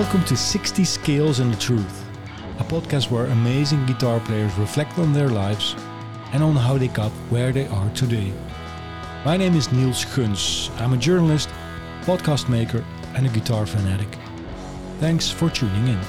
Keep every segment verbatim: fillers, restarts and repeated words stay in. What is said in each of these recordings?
Welcome to sixty Scales and the Truth, a podcast where amazing guitar players reflect on their lives and on how they got where they are today. My name is Niels Guns. I'm a journalist, podcast maker and a guitar fanatic. Thanks for tuning in.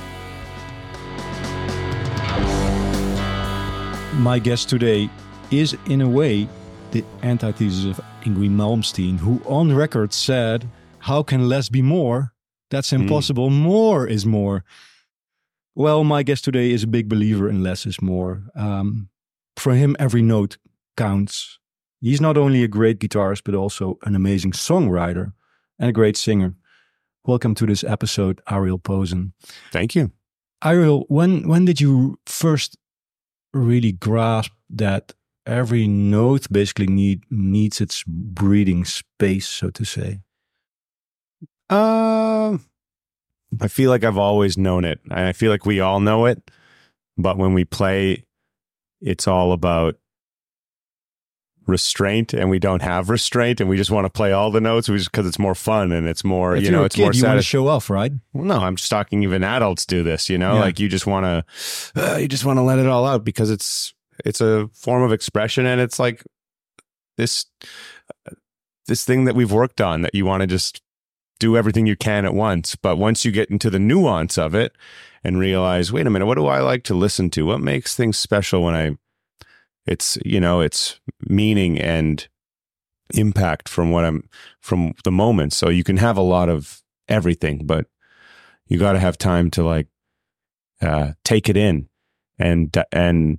My guest today is, in a way, the antithesis of Yngwie Malmsteen, who on record said, "How can less be more? That's impossible. Mm. More is more." Well, my guest today is a big believer in less is more. Um, for him, every note counts. He's not only a great guitarist, but also an amazing songwriter and a great singer. Welcome to this episode, Ariel Posen. Thank you. Ariel, when when did you first really grasp that every note basically need needs its breathing space, so to say? Uh, I feel like I've always known it. I feel like we all know it. But when we play, it's all about restraint, and we don't have restraint, and we just want to play all the notes because it's more fun and it's more, if you know, a it's kid, more you want to satis- show off, right? Well, no, I'm just talking even adults do this, you know, Yeah. like you just want to, uh, you just want to let it all out because it's, it's a form of expression, and it's like this, this thing that we've worked on that you want to just do everything you can at once. But once you get into the nuance of it and realize, wait a minute, what do I like to listen to? What makes things special when I, it's, you know, it's meaning and impact from what I'm, from the moment. So you can have a lot of everything, but you got to have time to like, uh, take it in and, and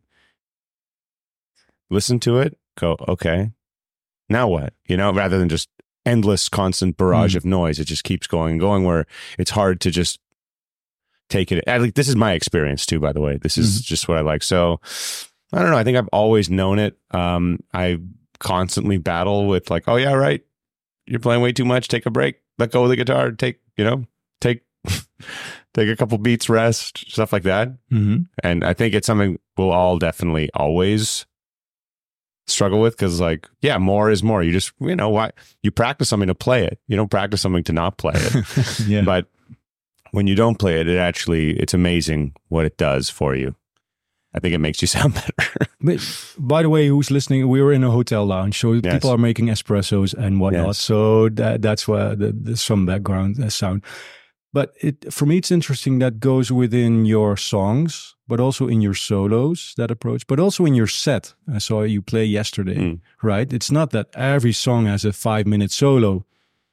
listen to it, go, okay, now what? You know, rather than just endless, constant barrage mm. of noise. It just keeps going and going where it's hard to just take it. I think this is my experience too, by the way. This is mm. just what I like. So I don't know. I think I've always known it. Um, I constantly battle with like, oh yeah, right. You're playing way too much. Take a break. Let go of the guitar. Take, you know, take, take a couple beats, rest, stuff like that. Mm-hmm. And I think it's something we'll all definitely always struggle with, because like, yeah, more is more. You just, you know, why you practice something to play it. You don't practice something to not play it. Yeah. But when you don't play it, it actually, it's amazing what it does for you. I think it makes you sound better. But by the way, who's listening? We were in a hotel lounge, so yes. people are making espressos and whatnot. Yes. So that that's why the, the, some background uh, sound. But it for me, it's interesting that goes within your songs, but also in your solos, that approach, but also in your set. I saw you play yesterday, mm. right? It's not that every song has a five minute solo.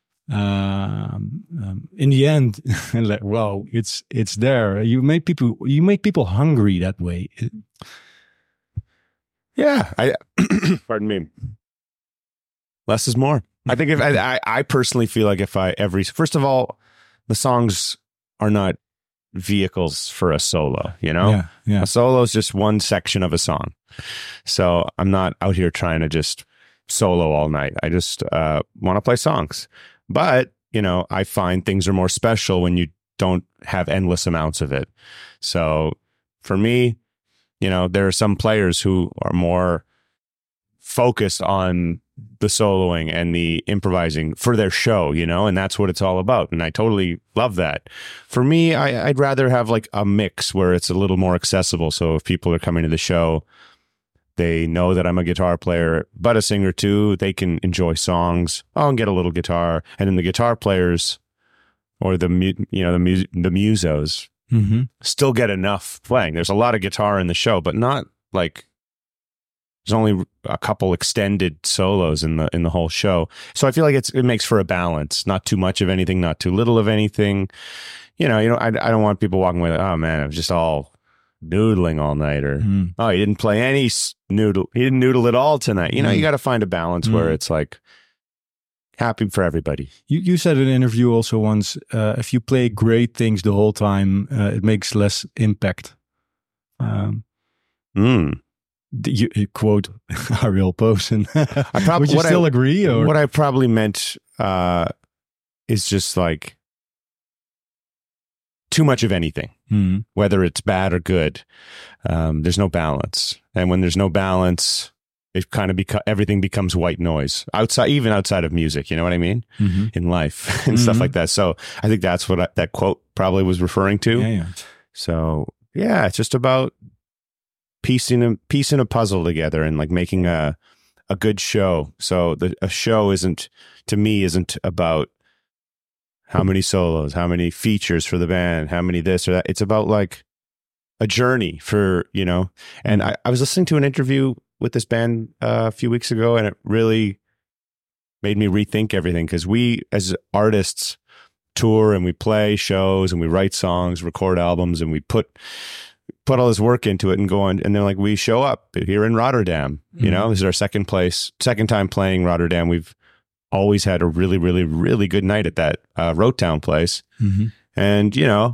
Um, um, in the end, like, wow, it's it's there. You make people you make people hungry that way. Yeah, I pardon me. Less is more. I think if I, I I personally feel like if I every first of all, the songs are not vehicles for a solo, you know? Yeah, yeah. A solo is just one section of a song. So I'm not out here trying to just solo all night. I just uh, want to play songs. But, you know, I find things are more special when you don't have endless amounts of it. So for me, you know, there are some players who are more focused on the soloing and the improvising for their show, you know, and that's what it's all about. And I totally love that. For me, I, I'd rather have like a mix where it's a little more accessible. So if people are coming to the show, they know that I'm a guitar player, but a singer too. They can enjoy songs. Oh, and get a little guitar. And then the guitar players or the, mu- you know, the, mu- the musos mm-hmm. still get enough playing. There's a lot of guitar in the show, but not like, there's only a couple extended solos in the in the whole show. So I feel like it's it makes for a balance. Not too much of anything, not too little of anything. You know, you know, I, I don't want people walking away like, oh man, I was just all noodling all night, or mm. oh, he didn't play any noodle. He didn't noodle at all tonight. You know, mm. you got to find a balance mm. where it's like happy for everybody. You you said in an interview also once, uh, if you play great things the whole time, uh, it makes less impact. Um, mm. You, you quote Ariel Posen. I prob- Would you still I, agree? Or? What I probably meant uh, is just like too much of anything, mm. whether it's bad or good. Um, there's no balance. And when there's no balance, it kind of becomes, everything becomes white noise outside, even outside of music, you know what I mean? Mm-hmm. In life and mm-hmm. stuff like that. So I think that's what I, that quote probably was referring to. Yeah, yeah. So yeah, it's just about piecing a, piecing a puzzle together and like making a, a good show. So the, a show isn't, to me, isn't about how many solos, how many features for the band, how many this or that. It's about like a journey for, you know, and I, I was listening to an interview with this band uh, a few weeks ago, and it really made me rethink everything, because we as artists tour and we play shows and we write songs, record albums, and we put put all this work into it and go on, and then like we show up here in Rotterdam. Mm-hmm. You know, this is our second place, second time playing Rotterdam. We've always had a really, really, really good night at that uh, Roadtown place. Mm-hmm. And, you know,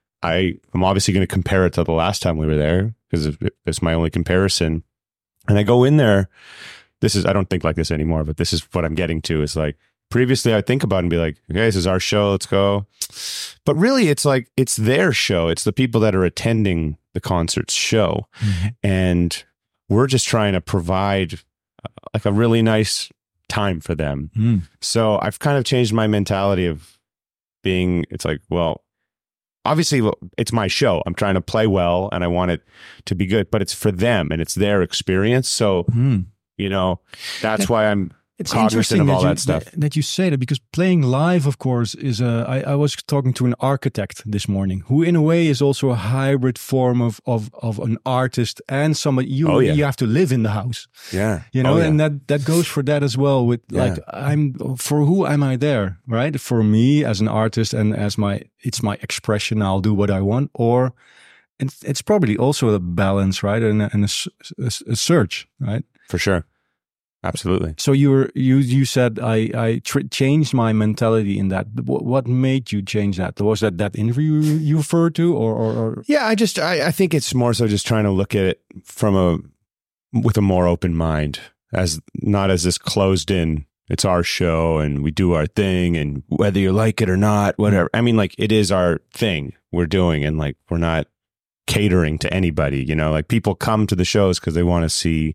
I, I'm obviously going to compare it to the last time we were there, because it's my only comparison. And I go in there, this is, I don't think like this anymore, but this is what I'm getting to, is like, previously I'd think about it and be like, okay, this is our show, let's go. But really it's like, it's their show. It's the people that are attending the concert's show. Mm-hmm. And we're just trying to provide uh, like a really nice time for them. Mm. So I've kind of changed my mentality of being, it's like, well, obviously it's my show. I'm trying to play well and I want it to be good, but it's for them and it's their experience. So, mm. you know, that's that, why I'm it's cognizant of all that, you, that stuff. That, that you say that, because playing live, of course, is a, I, I was talking to an architect this morning who in a way is also a hybrid form of, of, of an artist and somebody, you, oh, yeah. you have to live in the house. Yeah. You know, oh, yeah. and that, that goes for that as well with yeah. like, I'm, for who am I there, right? For me as an artist and as my, it's my expression, I'll do what I want, or and it's probably also a balance, right? And a, and a, a, a search, right? For sure. Absolutely. So you were, you you said I I tr- changed my mentality in that. What, what made you change that? Was that that interview you referred to, or, or, or? Yeah, I just I, I think it's more so just trying to look at it from a with a more open mind, as not as this closed in. It's our show and we do our thing, and whether you like it or not, whatever. I mean, like it is our thing we're doing, and like we're not catering to anybody. You know, like people come to the shows because they want to see.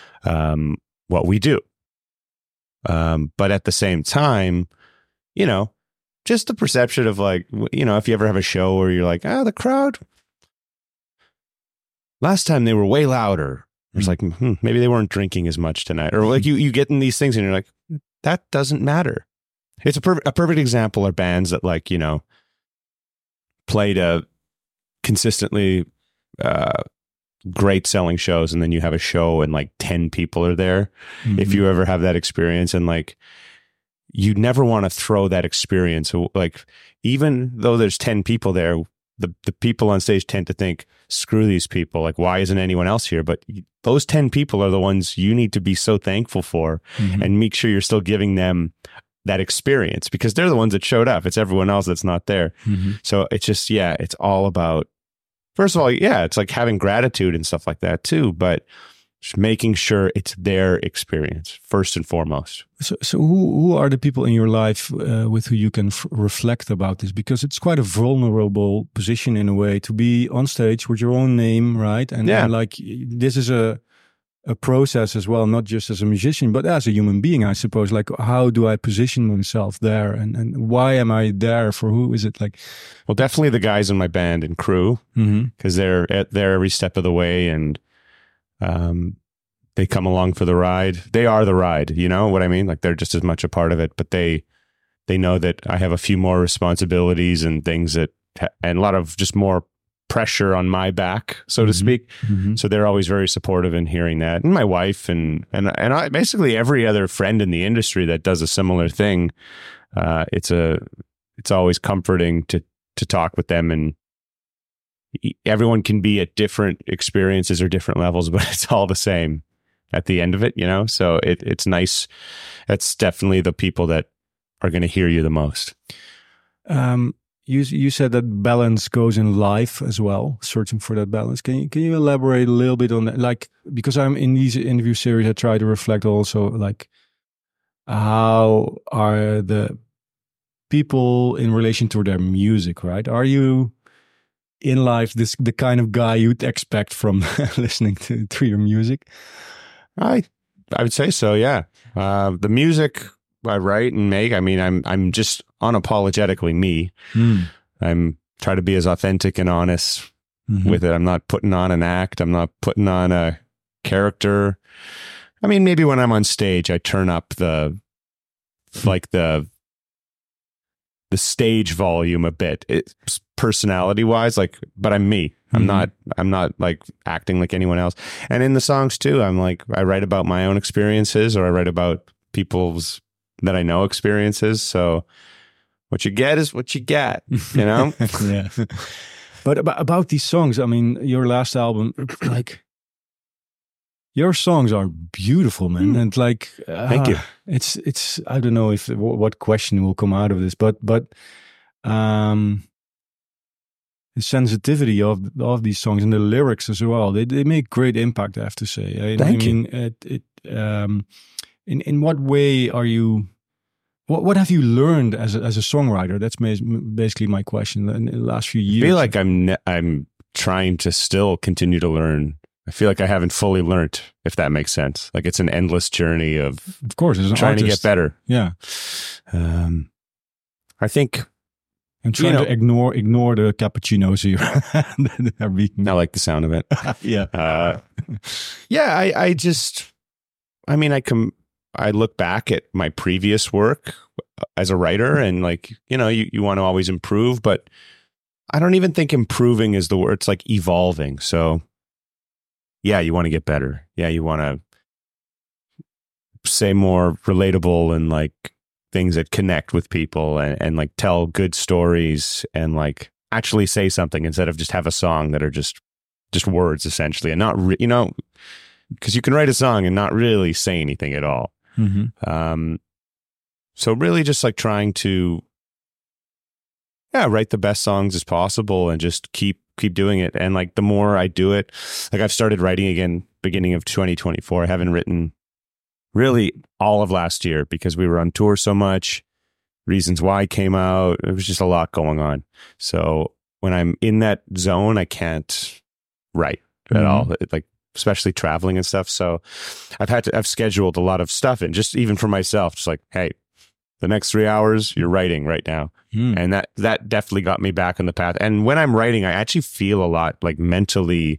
Um, what we do. Um, but at the same time, you know, just the perception of like, you know, if you ever have a show where you're like, ah, oh, the crowd, last time they were way louder. It's mm-hmm. like, hmm, maybe they weren't drinking as much tonight. Or like you, you get in these things and you're like, that doesn't matter. It's a, per- a perfect example are bands that like, you know, played a consistently, uh, great selling shows, and then you have a show and like ten people are there. Mm-hmm. If you ever have that experience, and like you never want to throw that experience, like even though there's ten people there, the the people on stage tend to think, screw these people, like why isn't anyone else here? But those ten people are the ones you need to be so thankful for, mm-hmm. and make sure you're still giving them that experience, because they're the ones that showed up. It's everyone else that's not there. Mm-hmm. So it's just, yeah, it's all about, first of all, yeah, it's like having gratitude and stuff like that too, but just making sure it's their experience first and foremost. So, so who who are the people in your life uh, with who you can f- reflect about this? Because it's quite a vulnerable position in a way to be on stage with your own name, right? And, yeah. and like this is a a process as well, not just as a musician, but as a human being, I suppose. Like, how do I position myself there, and, and why am I there? For who is it? Like, well, definitely the guys in my band and crew, because mm-hmm. they're at there every step of the way, and um, they come along for the ride. They are the ride, you know what I mean? Like they're just as much a part of it, but they they know that I have a few more responsibilities and things that, and a lot of just more pressure on my back, so mm-hmm. to speak. Mm-hmm. So they're always very supportive in hearing that. And my wife and and and I, basically every other friend in the industry that does a similar thing. Uh, it's a it's always comforting to to talk with them, and everyone can be at different experiences or different levels, but it's all the same at the end of it, you know. So it it's nice. That's definitely the people that are going to hear you the most. Um. You you said that balance goes in life as well, searching for that balance. Can you can you elaborate a little bit on that? Like, because I'm in these interview series, I try to reflect also like how are the people in relation to their music, right? Are you in life this the kind of guy you'd expect from listening to, to your music? I I would say so. Yeah. Uh, the music I write and make, I mean, I'm, I'm just unapologetically me. Mm. I'm try to be as authentic and honest mm-hmm. with it. I'm not putting on an act. I'm not putting on a character. I mean, maybe when I'm on stage, I turn up the, like the, the stage volume a bit. It's personality wise, like, but I'm me. I'm mm-hmm. not, I'm not like acting like anyone else. And in the songs too, I'm like, I write about my own experiences, or I write about people's that I know experiences. So what you get is what you get, you know? Yeah. But about, about these songs, I mean, your last album, like, your songs are beautiful, man. Mm. And like, uh, thank you. It's, it's, I don't know if, what question will come out of this, but, but, um, the sensitivity of, of these songs and the lyrics as well, they, they make great impact, I have to say. I, thank I mean, you. It, it, um, in, in what way are you, what, what have you learned as a, as a songwriter? That's basically my question in the last few years. I feel like I'm, I'm trying to still continue to learn. I feel like I haven't fully learned, if that makes sense. Like it's an endless journey of, of course, as an trying artist. to get better. Yeah. Um, I think I'm trying you know, to ignore ignore the cappuccinos here. I like the sound of it. Yeah. Uh, yeah. I, I just, I mean, I can, I look back at my previous work as a writer and like, you know, you, you want to always improve, but I don't even think improving is the word. It's like evolving. So yeah, you want to get better. Yeah, you want to say more relatable and like things that connect with people and, and like tell good stories and like actually say something instead of just have a song that are just just words essentially and not, re- you know, because you can write a song and not really say anything at all. Mm-hmm. Um, so really just like trying to, yeah, write the best songs as possible and just keep keep doing it. And like the more I do it, like I've started writing again beginning of twenty twenty-four. I haven't written really all of last year because we were on tour so much. Reasons Why came out. It was just a lot going on. So when I'm in that zone, I can't write at mm-hmm. all. It, like especially traveling and stuff. So I've had to, I've scheduled a lot of stuff and just even for myself, just like, hey, the next three hours you're writing right now. Mm. And that, that definitely got me back on the path. And when I'm writing, I actually feel a lot like mentally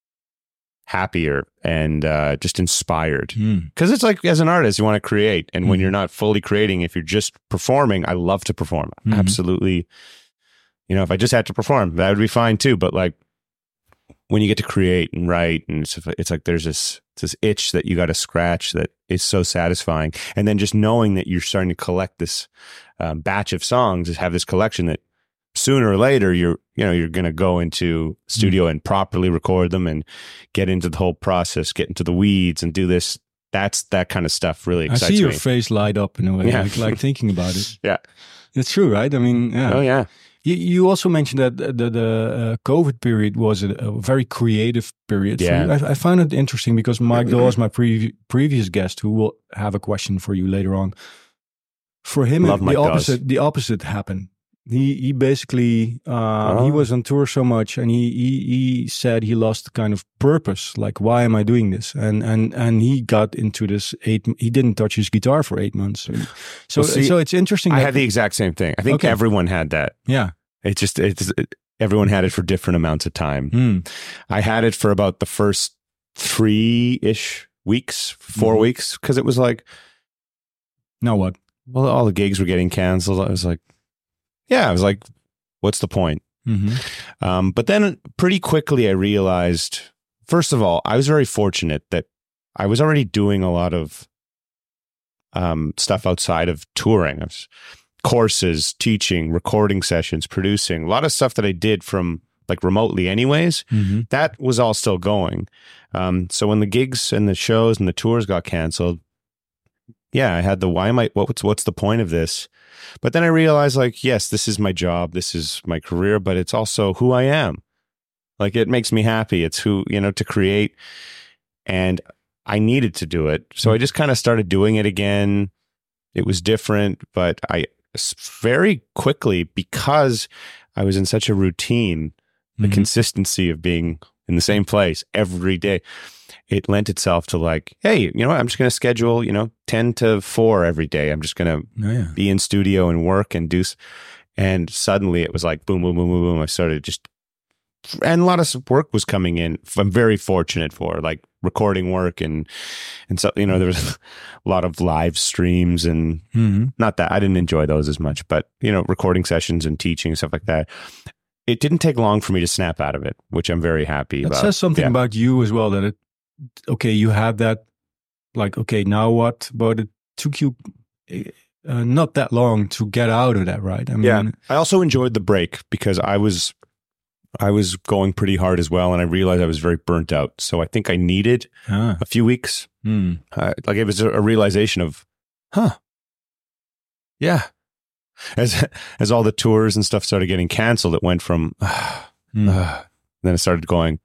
happier and uh, just inspired. Mm. Cause it's like, as an artist, you want to create. And mm. when you're not fully creating, if you're just performing, I love to perform. Mm-hmm. Absolutely. You know, if I just had to perform, that would be fine too. But like, when you get to create and write, and it's, it's like there's this this itch that you got to scratch that is so satisfying. And then just knowing that you're starting to collect this um, batch of songs, just have this collection that sooner or later you're you know you're going to go into studio mm. and properly record them and get into the whole process, get into the weeds and do this. That's that kind of stuff really excites me. I see your me. face light up in a way, yeah. like, like thinking about it. Yeah, it's true, right? I mean, yeah. Oh yeah. You, you also mentioned that the, the uh, COVID period was a, a very creative period. Yeah. I, I find it interesting because Mike Dawes, my pre- previous guest, who will have a question for you later on, for him, Love the Mike opposite, Dawes. the opposite happened. He he basically uh, oh. he was on tour so much, and he, he he said he lost kind of purpose. Like, why am I doing this? And and and he got into this eight. He didn't touch his guitar for eight months. So well, see, so it's interesting. I that, had the exact same thing. I think okay. everyone had that. Yeah. It just it's it, everyone had it for different amounts of time. Mm. I had it for about the first three ish weeks, four mm-hmm. weeks, because it was like, now what? Well, all the gigs were getting canceled. I was like. Yeah, I was like, what's the point? Mm-hmm. Um, but then pretty quickly I realized, first of all, I was very fortunate that I was already doing a lot of um, stuff outside of touring. I was, courses, teaching, recording sessions, producing, a lot of stuff that I did from like remotely anyways. Mm-hmm. That was all still going. Um, so when the gigs and the shows and the tours got canceled, yeah, I had the, why am I, what's, what's the point of this? But then I realized like, yes, this is my job. This is my career, but it's also who I am. Like it makes me happy. It's who, you know, to create. And I needed to do it. So I just kind of started doing it again. It was different, but I very quickly, because I was in such a routine, the mm-hmm. consistency of being in the same place every day, it lent itself to like, hey, you know what? I'm just going to schedule, you know, ten to four every day. I'm just going to oh, yeah. be in studio and work and do. And suddenly it was like, boom, boom, boom, boom, boom. I started just, and a lot of work was coming in. I'm very fortunate for like recording work. And, and so, you know, there was a lot of live streams and mm-hmm. not that I didn't enjoy those as much, but, you know, recording sessions and teaching and stuff like that. It didn't take long for me to snap out of it, which I'm very happy that about. It says something yeah. about you as well, that it, okay, you had that, like, okay, now what? But it took you uh, not that long to get out of that, right? I mean, yeah. I also enjoyed the break because I was, I was going pretty hard as well, and I realized I was very burnt out. So I think I needed ah. a few weeks. Mm. Uh, like it was a, a realization of, huh, yeah. As as all the tours and stuff started getting canceled, it went from, ah, mm. ah, then it started going,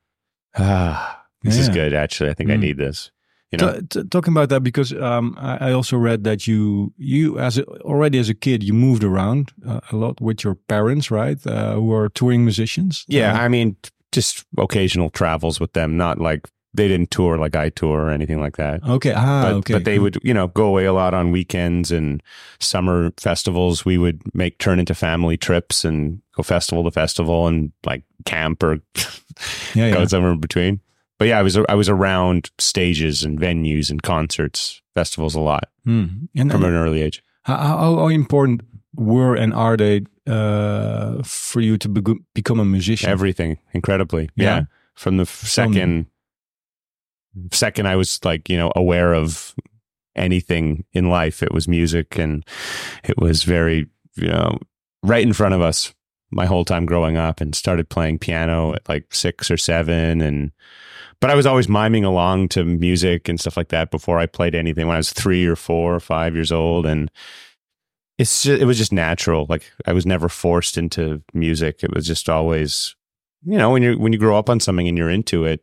ah, this yeah. is good. Actually, I think mm. I need this. You know, t- t- talking about that because um, I, I also read that you you as a, already as a kid you moved around uh, a lot with your parents, right? Uh, who are touring musicians. Yeah, uh, I mean, just occasional travels with them. Not like they didn't tour like I tour or anything like that. Okay, ah, but, okay. But they would, you know, go away a lot on weekends and summer festivals. We would make turn into family trips and go festival to festival and like camp or yeah, go yeah. somewhere in between. But yeah, I was I was around stages and venues and concerts, festivals a lot mm. and, from and an early age. How, how, how important were and are they uh, for you to be- become a musician? Everything, incredibly. Yeah, yeah. From the second Some... second I was like, you know, aware of anything in life, it was music, and it was very, you know, right in front of us my whole time growing up, and started playing piano at like six or seven and but I was always miming along to music and stuff like that before I played anything when I was three or four or five years old. And it's just, it was just natural. Like I was never forced into music. It was just always, you know, when you when you grow up on something and you're into it,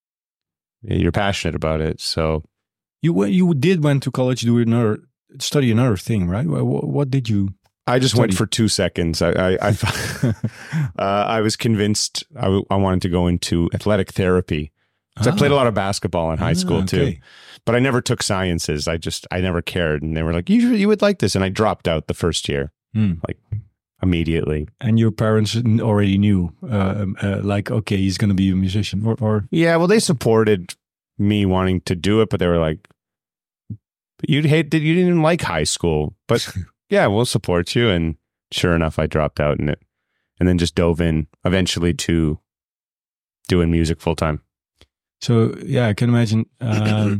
you're passionate about it. So you you did went to college to do another study another thing, right? What, what did you? I just study? went for two seconds. I I I, uh, I was convinced I, w- I wanted to go into athletic therapy. So ah. I played a lot of basketball in high school ah, okay. too, but I never took sciences. I just, I never cared. And they were like, you you would like this. And I dropped out the first year, mm. like immediately. And your parents already knew, uh, uh, like, okay, he's going to be a musician or, or. Yeah, well, they supported me wanting to do it, but they were like, you'd hate that you didn't even like high school, but yeah, we'll support you. And sure enough, I dropped out in it and then just dove in eventually to doing music full time. So yeah, I can imagine um,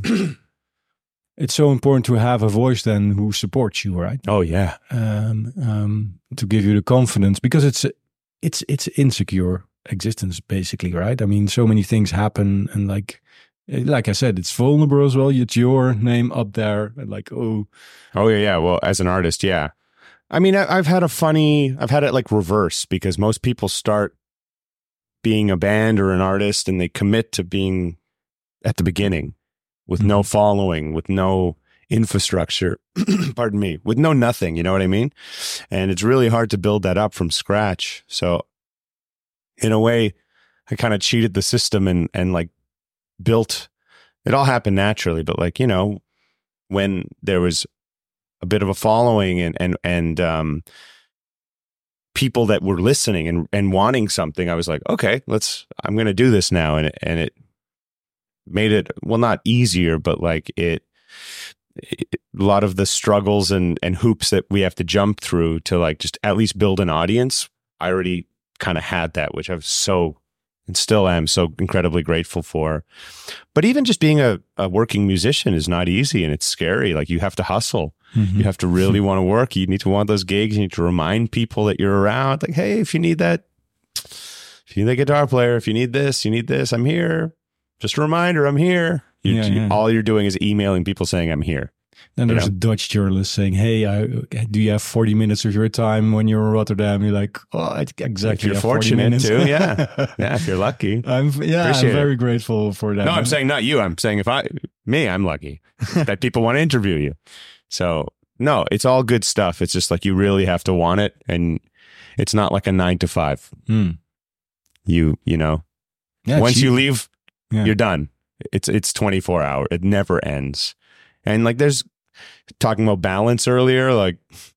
it's so important to have a voice then who supports you, right? Oh yeah, um, um, to give you the confidence because it's it's it's insecure existence basically, right? I mean, so many things happen, and like like I said, it's vulnerable as well. It's your name up there, and like oh, oh yeah, yeah. Well, as an artist, yeah. I mean, I, I've had a funny, I've had it like reverse because most people start being a band or an artist and they commit to being at the beginning with mm-hmm. no following, with no infrastructure, pardon me, with no nothing, you know what I mean? And it's really hard to build that up from scratch. So in a way, I kind of cheated the system and, and like built, it all happened naturally, but like, you know, when there was a bit of a following and, and, and, um, people that were listening and, and wanting something, I was like, okay, let's, I'm going to do this now. And it, and it made it, well, not easier, but like it, it, a lot of the struggles and, and hoops that we have to jump through to like, just at least build an audience. I already kind of had that, which I was so, and still am so incredibly grateful for. But even just being a, a working musician is not easy and it's scary. Like you have to hustle. Mm-hmm. You have to really want to work. You need to want those gigs. You need to remind people that you're around. Like, hey, if you need that, if you need a guitar player, if you need this, you need this, I'm here. Just a reminder, I'm here. You, yeah, yeah. You, all you're doing is emailing people saying, I'm here. Then there's you know? a Dutch journalist saying, hey, I, do you have forty minutes of your time when you're in Rotterdam? You're like, oh, exactly. If you're fortunate too, yeah. Yeah, if you're lucky. I'm, yeah, Appreciate I'm very it. grateful for that. No, I'm saying not you. I'm saying if I, me, I'm lucky that people want to interview you. So no, it's all good stuff. It's just like you really have to want it, and it's not like a nine to five. Mm. You you know, Yeah, Once cheap. you leave, yeah. you're done. It's it's twenty-four hour. It never ends. And like there's talking about balance earlier, like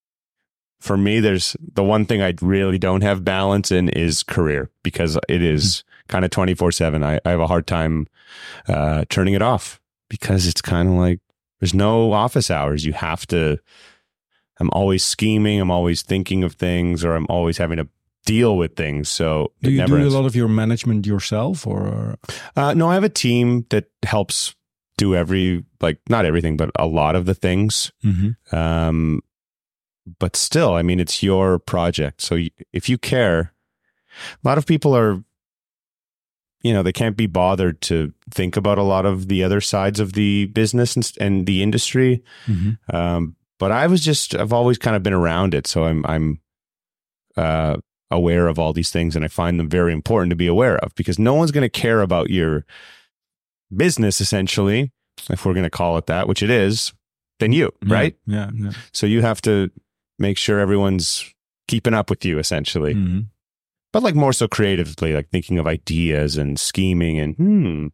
for me, there's the one thing I really don't have balance in is career, because it is mm-hmm. kind of twenty-four seven. I, I have a hard time uh, turning it off, because it's kind of like there's no office hours. You have to, I'm always scheming. I'm always thinking of things, or I'm always having to deal with things. So do you never do ends. a lot of your management yourself, or? Uh, no, I have a team that helps do every, like not everything, but a lot of the things. Mm-hmm. Um, but still, I mean, it's your project. So if you care, a lot of people are, you know, they can't be bothered to think about a lot of the other sides of the business and, and the industry. Mm-hmm. Um, but I was just, I've always kind of been around it. So I'm, I'm, uh, aware of all these things, and I find them very important to be aware of, because no one's going to care about your business, essentially, if we're going to call it that, which it is, than you, yeah, right? Yeah, yeah. So you have to make sure everyone's keeping up with you, essentially. Mm-hmm. But like more so creatively, like thinking of ideas and scheming and, hmm,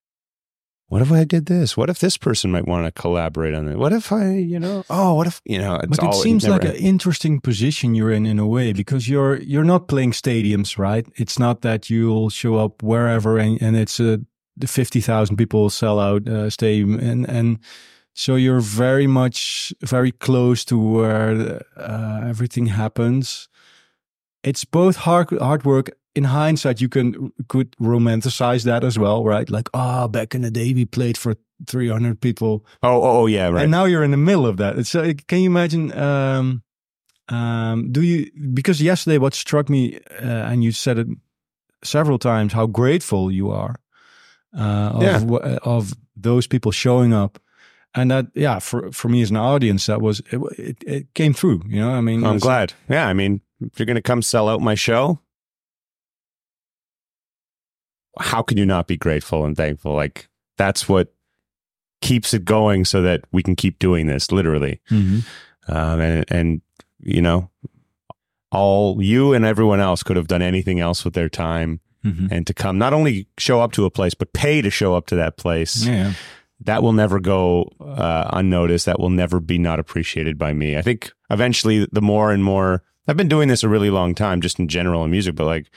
what if I did this? What if this person might want to collaborate on it? What if I, you know, oh, what if, you know, it's but it all, seems it like an interesting position you're in, in a way, because you're, you're not playing stadiums, right? It's not that you'll show up wherever and, and it's a fifty thousand people sell out uh, stadium. And, and so you're very much, very close to where uh, everything happens. It's both hard, hard work. In hindsight, you can could romanticize that as well, right? Like, ah, oh, back in the day, we played for three hundred people. Oh, oh, oh, yeah, right. And now you're in the middle of that. So, can you imagine? Um, um, do you? Because yesterday, what struck me, uh, and you said it several times, how grateful you are uh, of yeah. of those people showing up, and that, yeah, for for me as an audience, that was it. It, it came through. You know, I mean, I'm glad. Yeah, I mean, if you're going to come sell out my show, how can you not be grateful and thankful? Like, that's what keeps it going, so that we can keep doing this, literally. Mm-hmm. Um, and, and, you know, all you and everyone else could have done anything else with their time, mm-hmm. and to come, not only show up to a place, but pay to show up to that place. Yeah. That will never go uh, unnoticed. That will never be not appreciated by me. I think eventually, the more and more, I've been doing this a really long time, just in general in music, but like,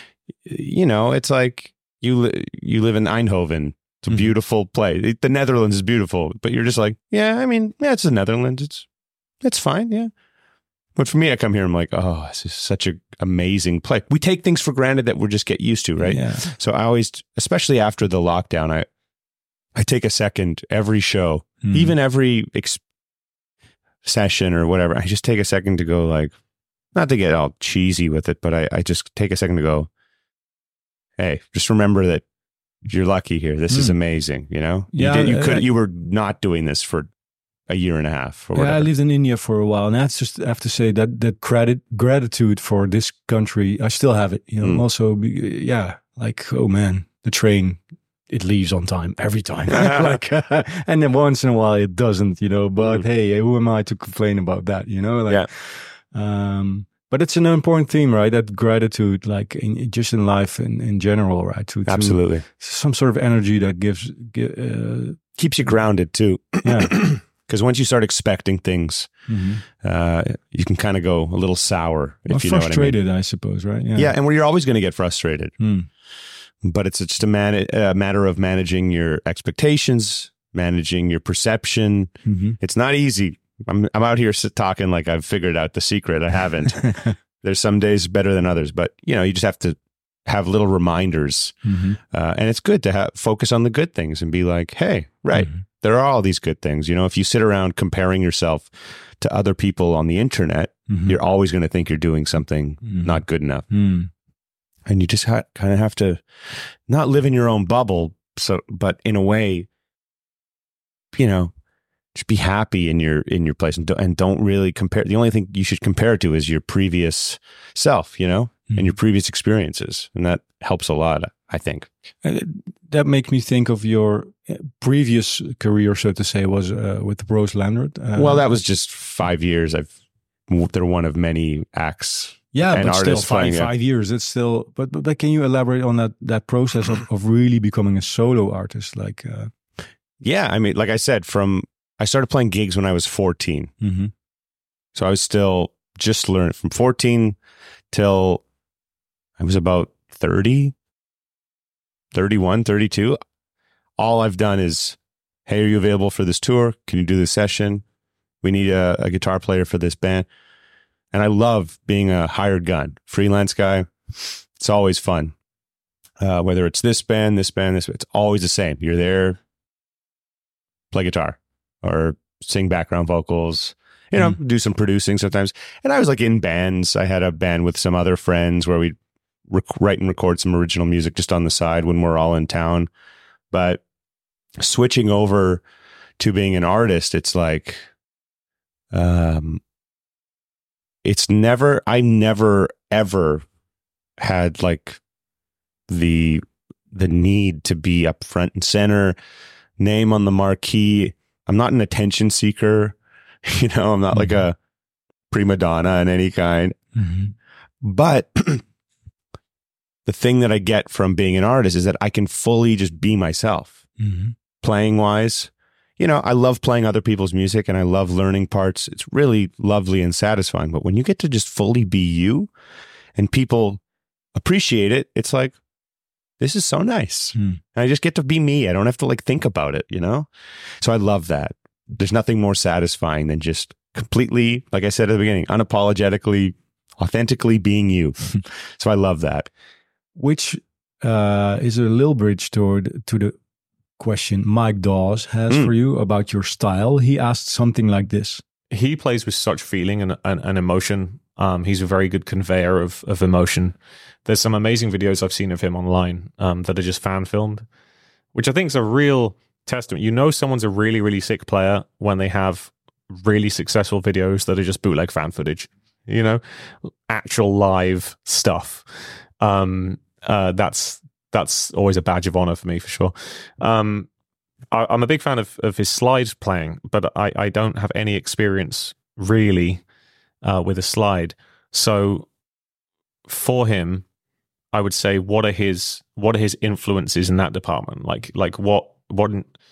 you know, it's like, You li- you live in Eindhoven. It's a mm-hmm. beautiful place. The Netherlands is beautiful, but you're just like, yeah, I mean, yeah, it's the Netherlands. It's it's fine, yeah. But for me, I come here, I'm like, oh, this is such an amazing place. We take things for granted that we just get used to, right? Yeah. So I always, especially after the lockdown, I I take a second every show, mm-hmm. even every ex- session or whatever. I just take a second to go, like, not to get all cheesy with it, but I, I just take a second to go, hey, just remember that you're lucky here. This mm. is amazing. You know, yeah, you, did, you uh, could, you were not doing this for a year and a half. Or yeah, whatever. I lived in India for a while, and that's just, I have to say that that credit, gratitude for this country, I still have it. You know, mm. also, yeah, like, oh man, the train, it leaves on time every time. like, uh, and then once in a while it doesn't. You know, but mm. hey, who am I to complain about that? You know, like, yeah. Um, But it's an important theme, right? That gratitude, like in, just in life in, in general, right? To, to Absolutely. Some sort of energy that gives... Uh, keeps you grounded too. Yeah. Because once you start expecting things, mm-hmm. uh, you can kind of go a little sour. If well, you know frustrated, what I mean. I suppose, right? Yeah, yeah, and where you're always going to get frustrated. Mm. But it's just a, man- a matter of managing your expectations, managing your perception. Mm-hmm. It's not easy. I'm I'm out here talking like I've figured out the secret. I haven't. There's some days better than others, but you know, you just have to have little reminders, mm-hmm. uh, and it's good to have focus on the good things and be like, hey, right, mm-hmm. there are all these good things. You know, if you sit around comparing yourself to other people on the internet, mm-hmm. you're always going to think you're doing something mm-hmm. not good enough, mm. and you just ha- kind of have to not live in your own bubble. So, but in a way, you know. Just be happy in your in your place and don't, and don't really compare. The only thing you should compare to is your previous self, you know, mm-hmm. and your previous experiences. And that helps a lot, I think. And that makes me think of your previous career, so to say, was uh, with Rose Landreth. Uh, well, that was just five years. I've They're one of many acts Yeah, but still five playing, five yeah. years. It's still. But, but but can you elaborate on that that process of, of really becoming a solo artist? Like, uh... yeah, I mean, like I said, from I started playing gigs when I was fourteen, mm-hmm. so I was still just learning from fourteen till I was about thirty, thirty-one, thirty-two. All I've done is, hey, are you available for this tour? Can you do this session? We need a, a guitar player for this band. And I love being a hired gun, freelance guy. It's always fun. Uh, whether it's this band, this band, this, it's always the same. You're there, play guitar or sing background vocals, you know, mm. do some producing sometimes. And I was like in bands. I had a band with some other friends where we'd rec- write and record some original music just on the side when we're all in town. But switching over to being an artist, it's like, um, it's never, I never, ever had like the, the need to be up front and center, name on the marquee. I'm not an attention seeker. You know, I'm not mm-hmm. like a prima donna in any kind, mm-hmm. but the thing that I get from being an artist is that I can fully just be myself. Mm-hmm. Playing wise, you know, I love playing other people's music and I love learning parts. It's really lovely and satisfying. But when you get to just fully be you and people appreciate it, it's like, this is so nice. Mm. And I just get to be me. I don't have to like think about it, you know? So I love that. There's nothing more satisfying than just completely, like I said at the beginning, unapologetically, authentically being you. So I love that. Which uh, is a little bridge toward to the question Mike Dawes has mm. for you about your style. He asked something like this. He plays with such feeling and, and, and emotion. Um, he's a very good conveyor of, of emotion. There's some amazing videos I've seen of him online um, that are just fan filmed, which I think is a real testament. You know someone's a really, really sick player when they have really successful videos that are just bootleg fan footage, you know, actual live stuff. Um, uh, that's That's always a badge of honor for me, for sure. Um, I, I'm a big fan of, of his slide playing, but I, I don't have any experience really uh, with a slide. So for him, I would say, what are his what are his influences in that department? Like like what what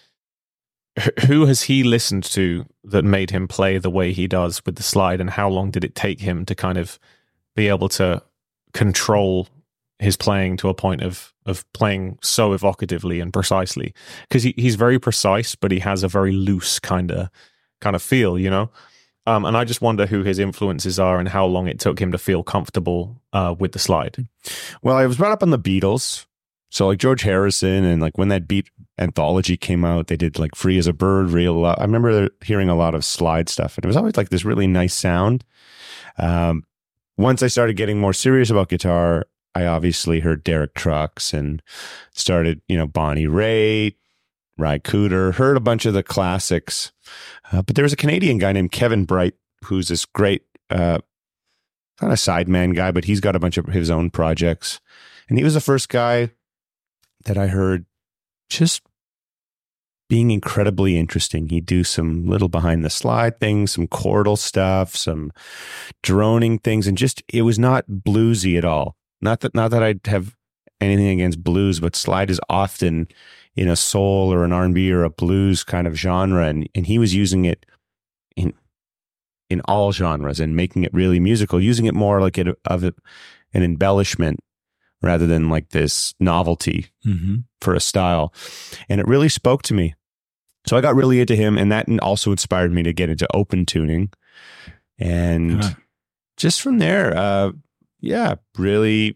who has he listened to that made him play the way he does with the slide, and how long did it take him to kind of be able to control his playing to a point of of playing so evocatively and precisely? Because he, he's very precise, but he has a very loose kind of kind of feel, you know. Um, and I just wonder who his influences are and how long it took him to feel comfortable uh, with the slide. Well, I was brought up on the Beatles, so like George Harrison, and like when that Beat anthology came out, they did like "Free as a Bird" real. I remember hearing a lot of slide stuff, and it was always like this really nice sound. Um, once I started getting more serious about guitar, I obviously heard Derek Trucks and started, you know, Bonnie Raitt, Ry Cooder, heard a bunch of the classics. Uh, but there was a Canadian guy named Kevin Bright, who's this great, uh, kind of sideman guy, but he's got a bunch of his own projects. And he was the first guy that I heard just being incredibly interesting. He'd do some little behind the slide things, some chordal stuff, some droning things, and just, it was not bluesy at all. Not that, not that I'd have anything against blues, but slide is often in a soul or an R and B or a blues kind of genre, and and he was using it in in all genres and making it really musical, using it more like it of it, an embellishment rather than like this novelty mm-hmm. for a style, and it really spoke to me. So I got really into him, and that also inspired me to get into open tuning, and huh. just from there. Uh, Yeah, really.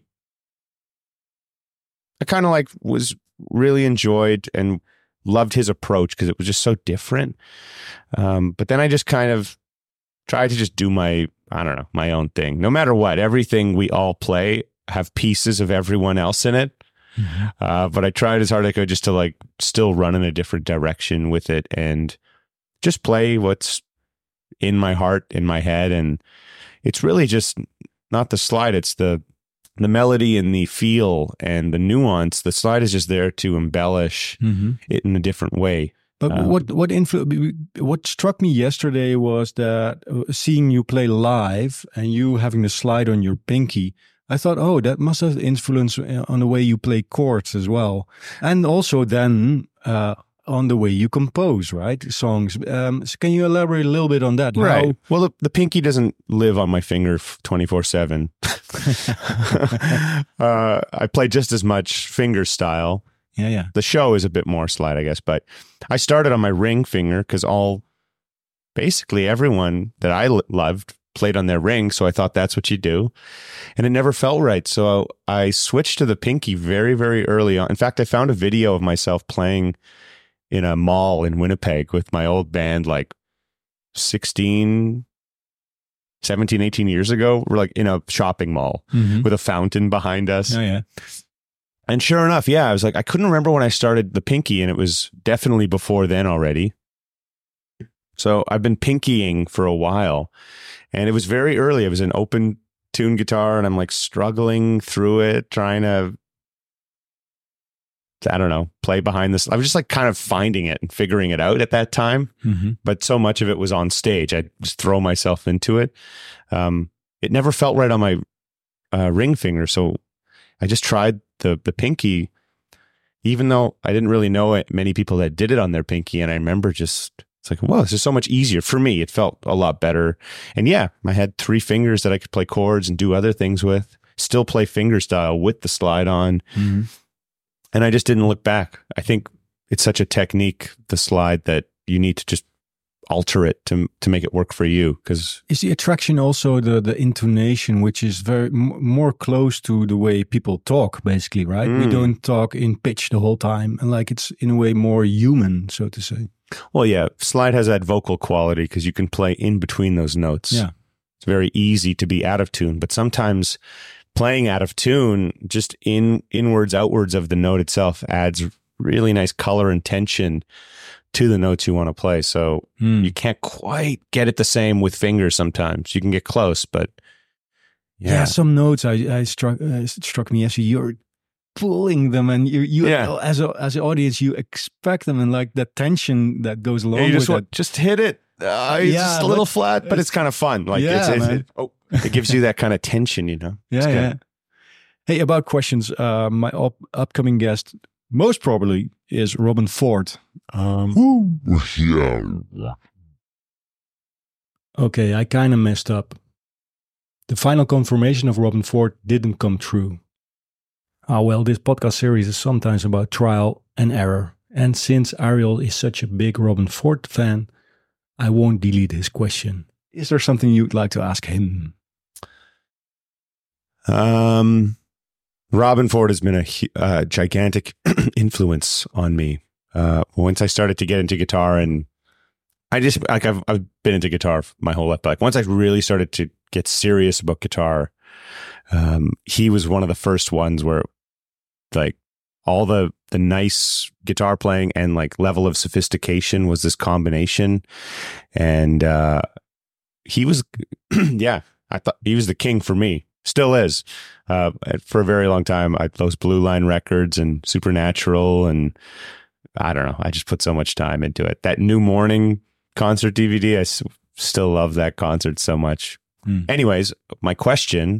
I kind of like was really enjoyed and loved his approach because it was just so different. Um, but then I just kind of tried to just do my, I don't know, my own thing. No matter what, everything we all play have pieces of everyone else in it. Mm-hmm. Uh, but I tried as hard as I could just to like still run in a different direction with it and just play what's in my heart, in my head. And it's really just not the slide, it's the the melody and the feel and the nuance. The slide is just there to embellish mm-hmm. it in a different way. But um, what what influ- what struck me yesterday was that seeing you play live and you having the slide on your pinky, I thought, oh, that must have influence on the way you play chords as well, and also then uh, on the way you compose, right, songs. Um, so can you elaborate a little bit on that? Right. How- well, the, the pinky doesn't live on my finger twenty-four seven. uh, I play just as much finger style. Yeah, yeah. The show is a bit more slide, I guess, but I started on my ring finger because all, basically everyone that I l- loved played on their ring, so I thought that's what you do, and it never felt right. So I switched to the pinky very, very early on. In fact, I found a video of myself playing in a mall in Winnipeg with my old band like sixteen, seventeen, eighteen years ago. We're like in a shopping mall mm-hmm. with a fountain behind us. Oh, yeah. And sure enough, yeah, I was like, I couldn't remember when I started the pinky, and it was definitely before then already. So I've been pinkying for a while, and it was very early. It was an open tune guitar, and I'm like struggling through it, trying to, I don't know, play behind this. I was just like kind of finding it and figuring it out at that time. Mm-hmm. But so much of it was on stage. I just throw myself into it. Um, it never felt right on my uh, ring finger. So I just tried the the pinky, even though I didn't really know it, many people that did it on their pinky. And I remember just, it's like, whoa, this is so much easier. For me, it felt a lot better. And yeah, I had three fingers that I could play chords and do other things with, still play finger style with the slide on. Mm-hmm. And I just didn't look back. I think it's such a technique, the slide, that you need to just alter it to to make it work for you. Because is the attraction also the the intonation, which is very m- more close to the way people talk, basically, right? Mm. We don't talk in pitch the whole time, and like it's in a way more human, so to say. Well, yeah, slide has that vocal quality because you can play in between those notes. Yeah, it's very easy to be out of tune, but sometimes playing out of tune, just in inwards, outwards of the note itself, adds really nice color and tension to the notes you want to play. So mm. you can't quite get it the same with fingers sometimes. You can get close, but yeah, yeah some notes I, I struck uh, struck me as you're pulling them, and you you yeah. as a as an audience you expect them, and like that tension that goes along yeah, you with just want, that. Just hit it. Uh, it's yeah, just a little flat, but it's, it's kind of fun. Like yeah, it's, it's, man. It, oh, it gives you that kind of tension, you know. Yeah, yeah. Hey, about questions. Uh, my up- upcoming guest, most probably, is Robben Ford. Um, okay, I kind of messed up. The final confirmation of Robben Ford didn't come true. Ah, well, this podcast series is sometimes about trial and error. And since Ariel is such a big Robben Ford fan, I won't delete his question. Is there something you'd like to ask him? Um, Robben Ford has been a uh, gigantic influence on me. Uh, once I started to get into guitar, and I just like I've I've been into guitar my whole life, but like once I really started to get serious about guitar, um, he was one of the first ones where like all the the nice guitar playing and like level of sophistication was this combination, and uh, he was yeah, I thought he was the king for me. Still is. Uh, for a very long time, I, those Blue Line records and Supernatural, and I don't know. I just put so much time into it. That New Morning concert D V D, I s- still love that concert so much. Mm. Anyways, my question.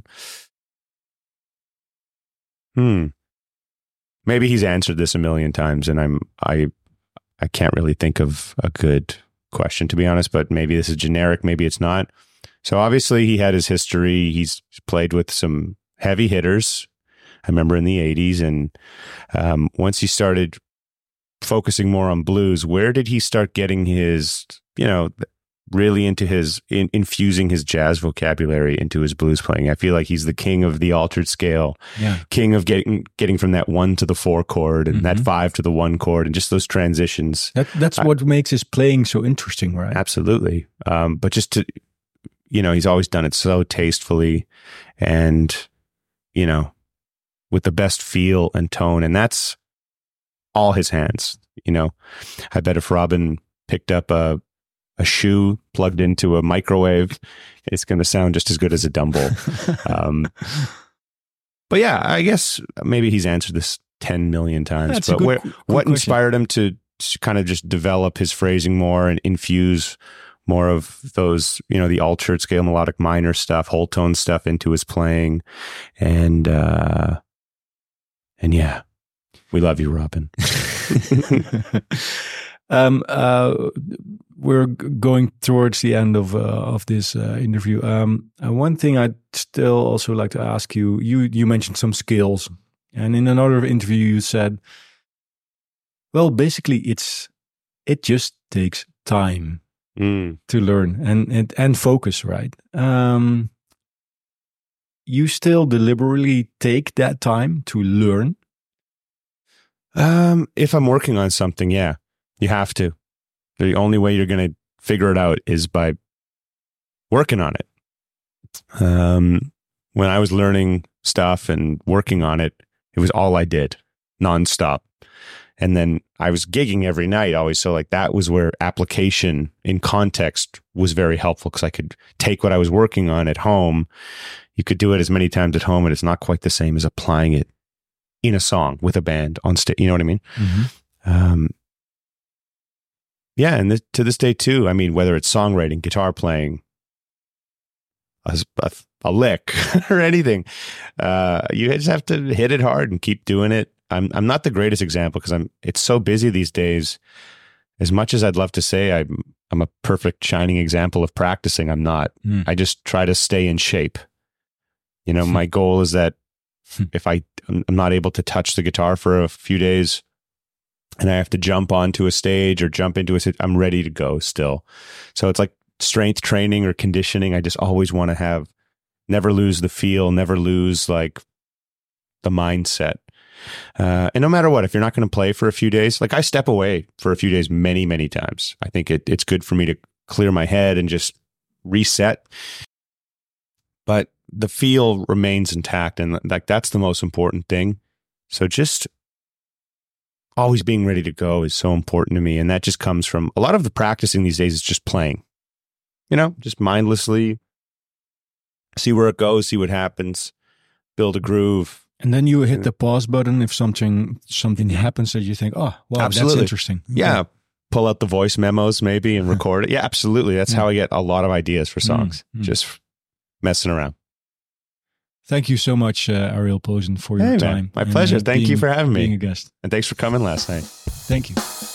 Hmm. Maybe he's answered this a million times, and I'm I I can't really think of a good question, to be honest. But maybe this is generic. Maybe it's not. So obviously he had his history. He's played with some heavy hitters. I remember in the eighties. And um, once he started focusing more on blues, where did he start getting his, you know, really into his, in, infusing his jazz vocabulary into his blues playing? I feel like he's the king of the altered scale, yeah. king of getting getting from that one to the four chord and mm-hmm. that five to the one chord, and just those transitions. That, that's I, what makes his playing so interesting, right? Absolutely. Um, but just to... You know, he's always done it so tastefully and, you know, with the best feel and tone. And that's all his hands. You know, I bet if Robben picked up a, a shoe plugged into a microwave, it's going to sound just as good as a Dumble. um, but yeah, I guess maybe he's answered this ten million times. That's but good, where, good what question. inspired him to kind of just develop his phrasing more and infuse more of those, you know, the altered scale melodic minor stuff, whole tone stuff into his playing. And, uh, and yeah, we love you, Robin. um, uh, we're going towards the end of, uh, of this, uh, interview. Um, uh, one thing I'd still also like to ask you, you, you mentioned some skills, and in another interview you said, well, basically it's, it just takes time. Mm. To learn and, and and focus, right? Um, you still deliberately take that time to learn? Um, if I'm working on something, yeah, you have to. The only way you're going to figure it out is by working on it. Um, when I was learning stuff and working on it, it was all I did, nonstop. And then I was gigging every night always. So like that was where application in context was very helpful, because I could take what I was working on at home. You could do it as many times at home, and it's not quite the same as applying it in a song with a band on stage. You know what I mean? Mm-hmm. Um, yeah. And this, to this day too, I mean, whether it's songwriting, guitar playing, a, a, a lick or anything, uh, you just have to hit it hard and keep doing it. I'm I'm not the greatest example because I'm it's so busy these days. As much as I'd love to say I'm I'm a perfect shining example of practicing, I'm not. Mm. I just try to stay in shape. You know, my goal is that if I I'm not able to touch the guitar for a few days, and I have to jump onto a stage or jump into a, I'm ready to go still. So it's like strength training or conditioning. I just always want to have, never lose the feel, never lose like the mindset. Uh, and no matter what, if you're not going to play for a few days, like I step away for a few days many, many times. I think it, it's good for me to clear my head and just reset. But the feel remains intact, and like that's the most important thing. So just always being ready to go is so important to me. And that just comes from a lot of the practicing these days is just playing, you know, just mindlessly see where it goes, see what happens, build a groove. And then you hit the pause button if something something happens that you think, oh, wow, absolutely. That's interesting. Yeah. Okay. Pull out the voice memos maybe and record it. Yeah, absolutely. That's yeah. how I get a lot of ideas for songs, mm, mm. just messing around. Thank you so much, uh, Ariel Posen, for your hey, time. Man. My and, pleasure. Uh, Thank being, you for having me. Being a guest. And thanks for coming last night. Thank you.